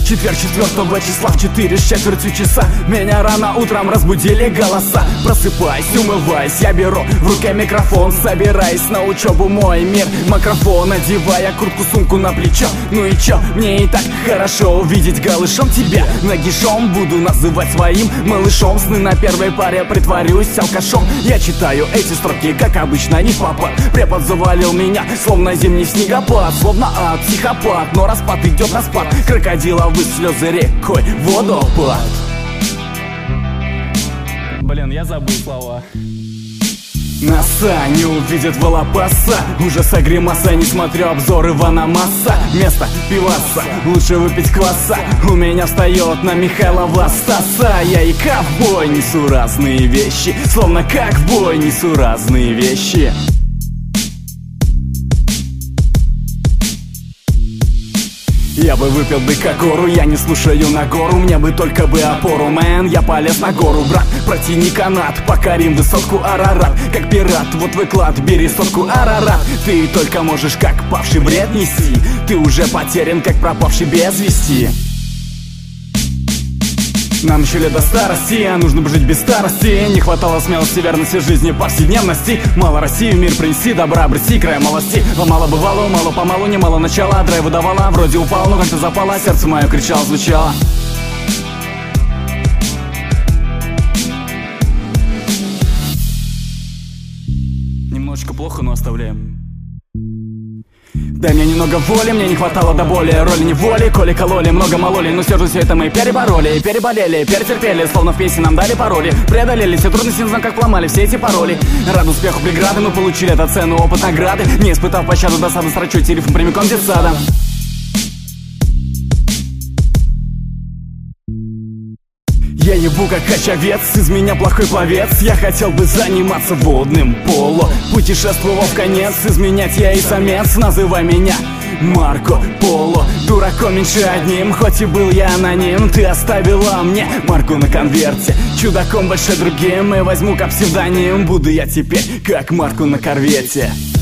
Четверг 4 числа в 4 с четвертью часа меня рано утром разбудили голоса. Просыпайся, умывайся, я беру в руке микрофон, собираясь на учебу мой мир. Микрофон, одевая куртку, сумку на плечо. Ну и чё, мне и так хорошо увидеть голышом тебя. Нагишом буду называть своим малышом. Сны на первой паре притворюсь алкашом. Я читаю эти строки, как обычно, не в попад. Препод завалил меня, словно зимний снегопад. Словно ад, психопат, но распад идет на спад. Крокодиловы слезы рекой, водопад. Блин, я забыл слова. Носа не увидит волопаса. Ужаса гримаса, не смотрю обзор Ивана Масса. Место пиваса, лучше выпить кваса. У меня встает на Михайлова Стаса. Я и ковбой несу разные вещи, словно как в бой несу разные вещи. Я бы выпил бы кокору, я не слушаю на гору. Мне бы только бы опору, мэн, я полез на гору. Брат, протяни канат, покорим высотку Арарат. Как пират, вот твой клад, бери сотку Арарат. Ты только можешь как павший бред нести. Ты уже потерян, как пропавший без вести. Нам еще лет до старости, а нужно бы жить без старости. Не хватало смелости, верности жизни, повседневности. Мало России в мир принеси, добра обрести, края малости. Мало бывало, мало-помалу, немало начала. Драйву давала, вроде упал, но как-то запало. Сердце мое кричало, звучало. Немножечко плохо, но оставляем. Дай мне немного воли, мне не хватало до боли. Роли неволи, коли кололи, много мололи. Но все же все это мы перебороли, переболели, перетерпели. Словно в песне нам дали пароли. Преодолели все трудности, не знаю как поломали все эти пароли. Рад успеху преграды, мы получили это цену, опыт награды. Не испытав пощаду, досаду, строчу телефон прямиком с детсада. Я ебу как качавец, из меня плохой пловец. Я хотел бы заниматься водным поло. Путешествовал в конец, изменять я и самец. Называй меня Марко Поло. Дураком меньше одним, хоть и был я аноним. Ты оставила мне марку на конверте. Чудаком больше другим, и возьму как псевдоним. Буду я теперь как марку на корвете.